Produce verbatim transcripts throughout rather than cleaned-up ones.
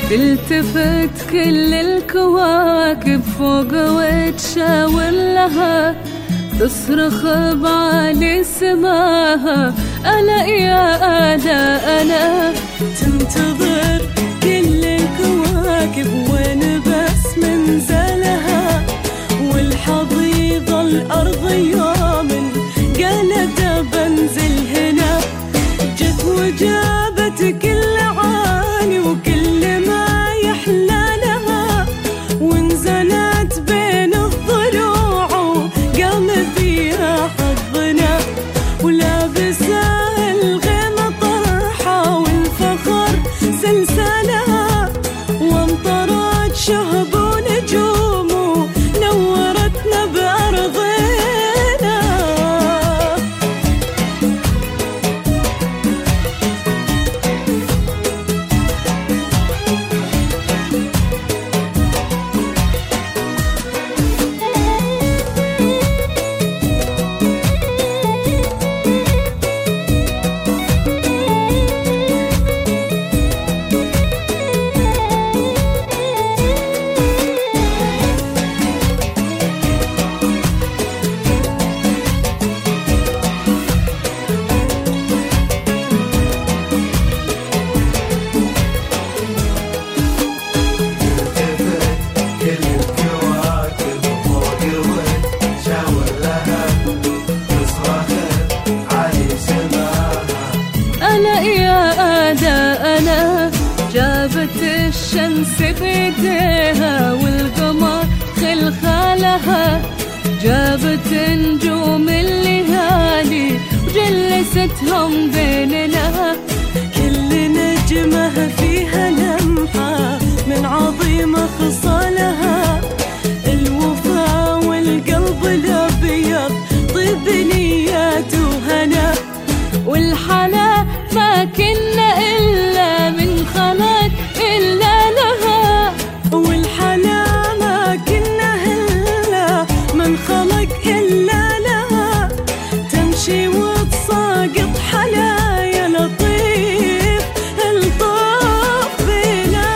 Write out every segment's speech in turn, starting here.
تلتفت كل الكواكب فوق وتشاور لها، تصرخ بعالي سماها ألا يا آلا ألا. تنتظر كل الكواكب وين بس منزلها، والحضيض الأرض يوم قالت بنزل هنا. جت وجابت كل عالي وكل ما يحلى لها، ونزلت بين الضلوع وقام فيها حظنا. ولابسة الغيمة طرحة والفخر سلسلها، وامطرت شهب ونجوم ونورتنا بأرضنا. جابت الشمس بيديها والقمر خلخالها، جابت نجوم الليالي وجلستهم بيننا. كل نجمة فيها لمحة من عظيم خصالها، الوفا والقلب الأبيض طيب نيات وهنا. والحلا ما كنا إلا من خلق إلا لها، والحلا ما كنا إلا من خلق إلا لها. تمشي وتساقط حلايا لطيف الطف بنا.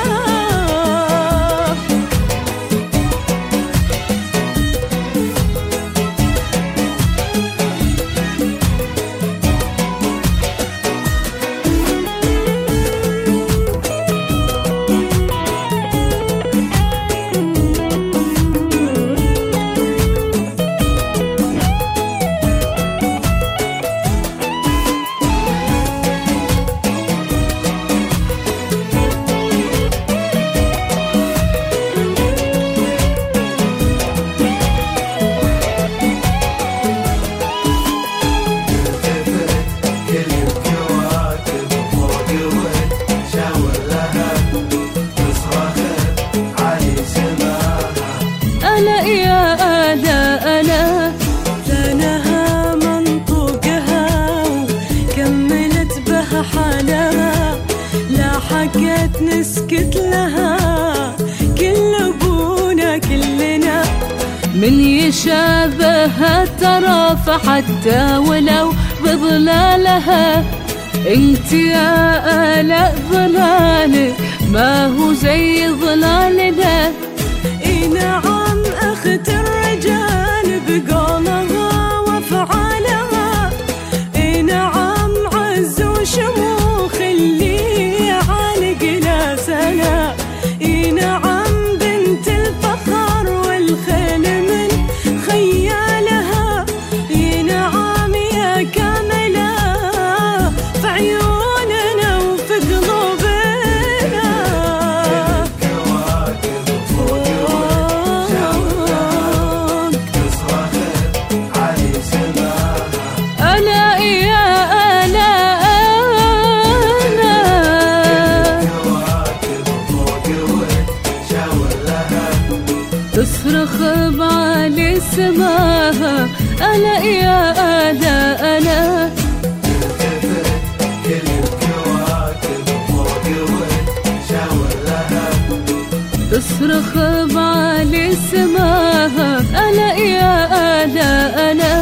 ألا يا آلا ألا. زانها منطوقها وكملت بها حالها، لا حقت نسكت لها كل أبونا كلنا. من يشابهها ترى فحتى ولو بظلالها، انت يا آلاء ظلالك ما هو زي ظلالنا. اي نعم اخت الرجال بقولها وافعالها، اي نعم عز وشموخ اللي عالق لا سنة. اي نعم بنت الفخر والخيل من خيالها، اي نعم يا كاملة في عيوننا وفي قلوبنا. تصرخ بعالي سماها ألا يا آلا ألا. كل الكواكب فوق وتشاور لها، تصرخ بعالي سماها ألا يا آلا ألا.